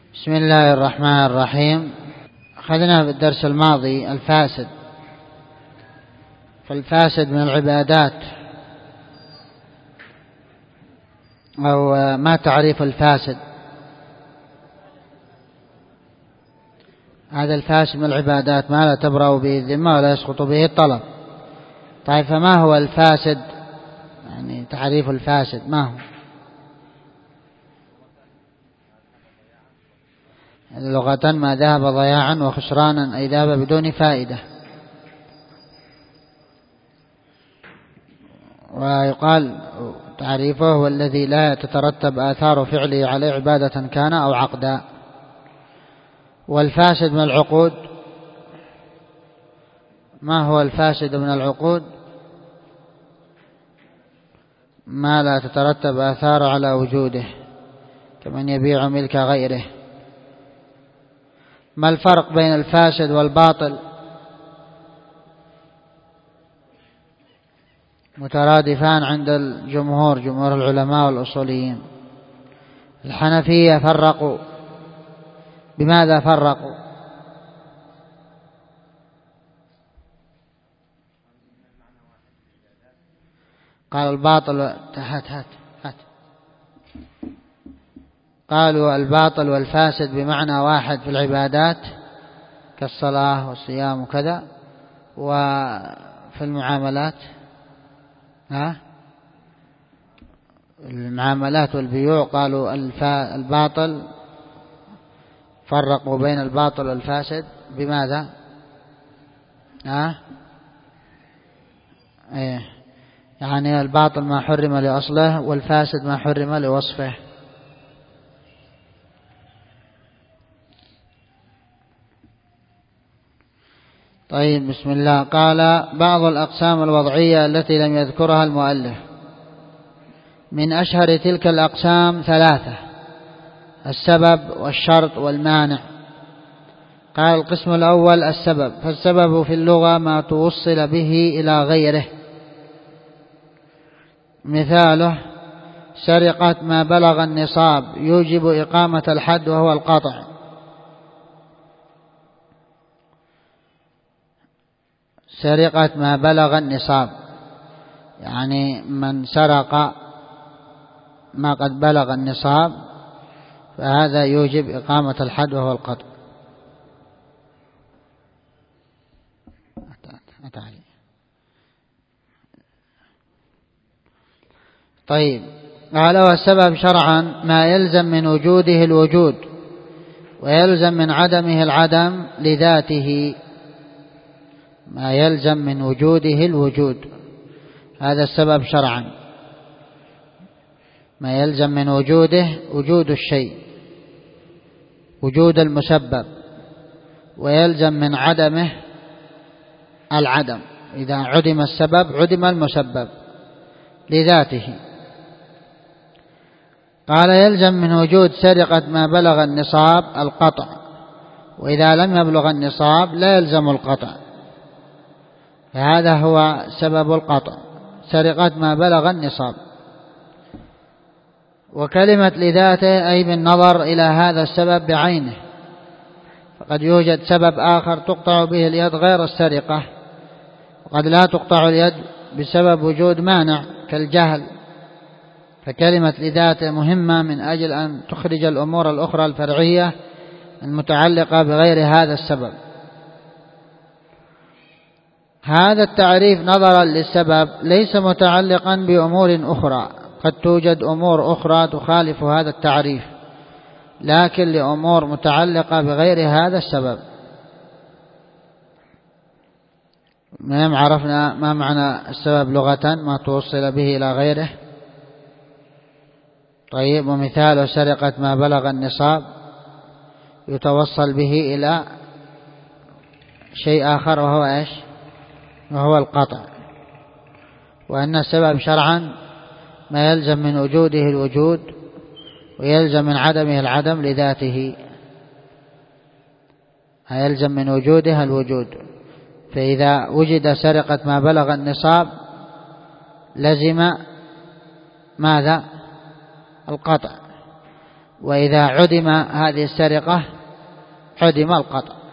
بسم الله الرحمن الرحيم. أخذنا في الدرس الماضي الفاسد، فالفاسد من العبادات، أو ما تعريف الفاسد؟ هذا الفاسد من العبادات ما لا تبرأ به الذمة ولا يسقط به الطلب. طيب، فما هو الفاسد؟ يعني تعريف الفاسد ما هو؟ لغة ما ذهب ضياعا، وخسرانا أي ذهب بدون فائدة. ويقال تعريفه هو الذي لا تترتب آثار فعله عليه عبادة كان أو عقدا. والفاسد من العقود، ما هو الفاسد من العقود؟ ما لا تترتب آثار على وجوده، كمن يبيع ملك غيره. ما الفرق بين الفاسد والباطل؟ مترادفان عند الجمهور، جمهور العلماء والأصوليين. الحنفية فرقوا، بماذا فرقوا؟ قالوا الباطل، هات قالوا الباطل والفاسد بمعنى واحد في العبادات كالصلاة والصيام وكذا، وفي المعاملات المعاملات والبيوع قالوا الباطل، فرقوا بين الباطل والفاسد بماذا؟ يعني الباطل ما حرم لأصله، والفاسد ما حرم لوصفه. طيب، بسم الله. قال: بعض الأقسام الوضعية التي لم يذكرها المؤلف. من أشهر تلك الأقسام ثلاثة: السبب والشرط والمانع. قال: القسم الأول السبب، فالسبب في اللغة ما توصل به إلى غيره. مثاله: سرقة ما بلغ النصاب يوجب إقامة الحد وهو القطع. سرقة ما بلغ النصاب يعني من سرق ما قد بلغ النصاب، فهذا يوجب إقامة الحد وهو القطع. طيب، قال: والسبب شرعا ما يلزم من وجوده الوجود ويلزم من عدمه العدم لذاته. ما يلزم من وجوده الوجود، هذا السبب شرعا. ما يلزم من وجوده وجود الشيء، وجود المسبب، ويلزم من عدمه العدم. إذا عدم السبب عدم المسبب لذاته. قال: يلزم من وجود سرقة ما بلغ النصاب القطع، وإذا لم يبلغ النصاب لا يلزم القطع، فهذا هو سبب القطع، سرقة ما بلغ النصاب. وكلمة لذاته أي بالنظر إلى هذا السبب بعينه، فقد يوجد سبب آخر تقطع به اليد غير السرقة، وقد لا تقطع اليد بسبب وجود مانع كالجهل. فكلمة لذاته مهمة من أجل أن تخرج الأمور الأخرى الفرعية المتعلقة بغير هذا السبب. هذا التعريف نظرا للسبب ليس متعلقا بأمور أخرى، قد توجد أمور أخرى تخالف هذا التعريف، لكن لأمور متعلقة بغير هذا السبب. عرفنا ما معنى السبب لغة: ما توصل به إلى غيره. طيب، ومثال سرقة ما بلغ النصاب يتوصل به إلى شيء آخر، وهو إيش؟ وهو القطع. وأن السبب شرعا ما يلزم من وجوده الوجود ويلزم من عدمه العدم لذاته. يلزم من وجوده الوجود، فإذا وجد سرقة ما بلغ النصاب لزم ماذا؟ القطع. وإذا عدم هذه السرقة عدم القطع.